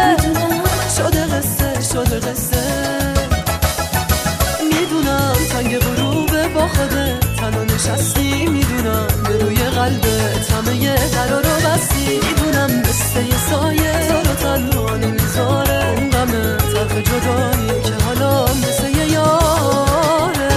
شده قصه میدونم تنگ غروب با خودت تنها نشستی، میدونم به روی قلبت همه درا رو بستی، میدونم مثل یه سایه تو رو تنها نمیذاره اون غم تلخ جدایی که حالا مثل یه یاره.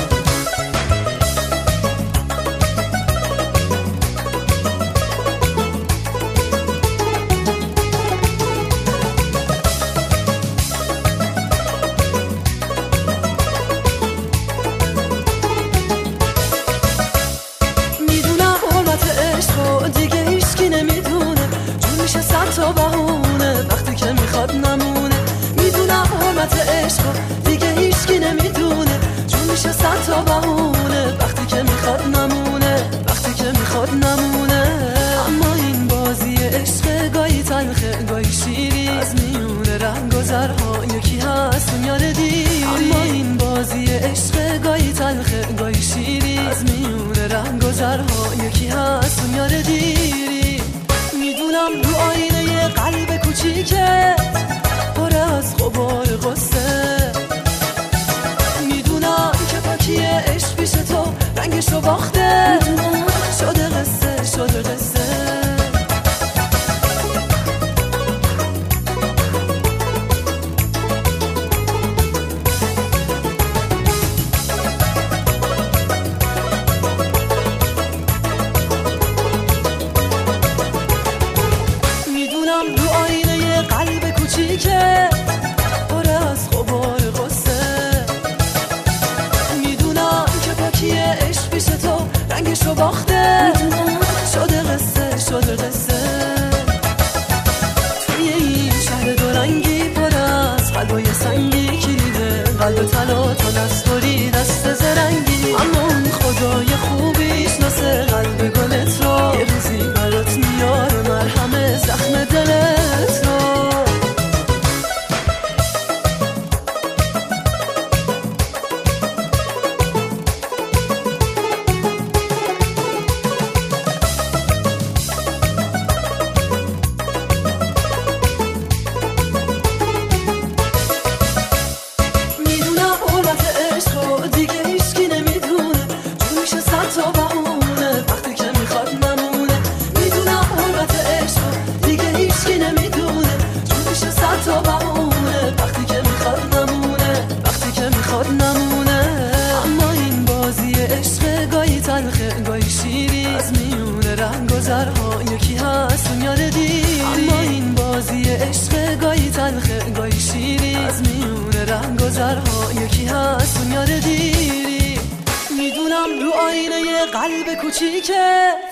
دیگه هیچکی نمیدونه جون میشه صد تا بهونه وقتی که میخواد نمونه. میدونم حرمت عشق دیگه هیچکی نمیدونه جون میشه صد تا بهونه وقتی که میخواد نمونه، وقتی که میخواد نمونه. اما این بازی عشق گاهی تلخه گاهی شیری، از میونه رنگ و زرها یکی هست میاره دیری. اما این بازی عشق گاهی تلخه گاهی شیری، از میونه رنگ و زرها یکی هست میاره دیری. میدونم رو آینه قلب کوچیکه پر از غبار غصه، میدونم که پاکی عشق پیش تو رنگشو باخته، شده قصه رو آینه قلب کوچیکه پر از غبار غصه، میدونم که پاکی عشق پیش تو رنگشو باخته، شده قصه توی این شهر دو رنگی پر از قلبای سنگی، کلیده قلب طلا تا نستوری دست زرنگی. اما اون خدای خوبی شناسه قلب گلت رو، یه روزی برات میاره مرهم زخم دلت رو. میدونم حرمت عشق دیگه هیچکی نمیدونه جون میشه صد تا بهونه وقتی که میخواد نمونه. میدونم حرمت عشق دیگه هیچکی نمیدونه جون میشه صد تا بهونه وقتی که میخواد نمونه، وقتی که میخواد نمونه. اما این بازی عشق گاهی تلخه گاهی شیری، از میونه رنگ و زرها یکی هست میاره دیری. اما این بازی عشق گاهی تلخه گاهی شیری، از میونه رنگ و زرها یکی هست میاره دیری. میدونم رو آینه قلب کوچیکه